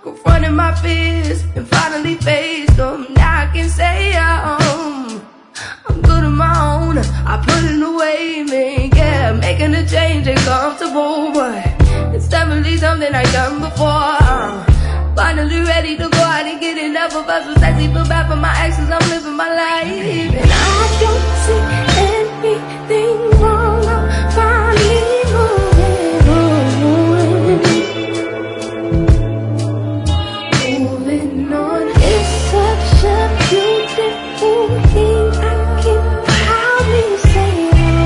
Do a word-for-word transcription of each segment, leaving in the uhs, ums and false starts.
confronting my fears and finally faced them. Now I can say I'm, I'm good on my own. I put it away, man, yeah, making a change and comfortable, but it's definitely something I've done before. I'm finally ready to go out and get enough of us. Was sexy, feel bad for my exes. I'm living my life, and I don't see anything wrong. I'm finally moving on. Moving on. It's such a beautiful thing. I can proudly say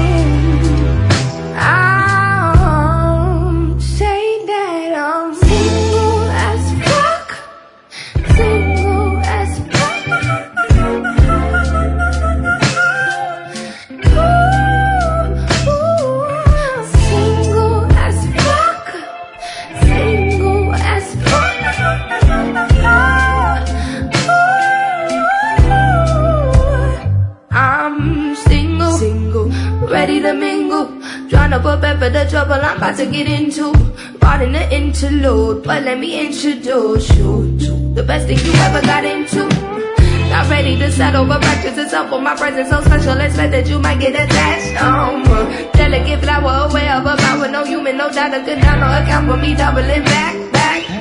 I'm say that I'm single as fuck, single as fuck. Ooh, ooh, single as fuck, single as fuck. I'm single, single, ready to mingle. Tryna prepare for the trouble I'm about to get into. Pardon the interlude, but let me introduce you to the best thing you ever got into. Not ready to settle, but practice itself for my presence so special. Expect that you might get attached. Um, delicate flower aware of a power. No human, no doubt, a good down, no account for me doubling back, back.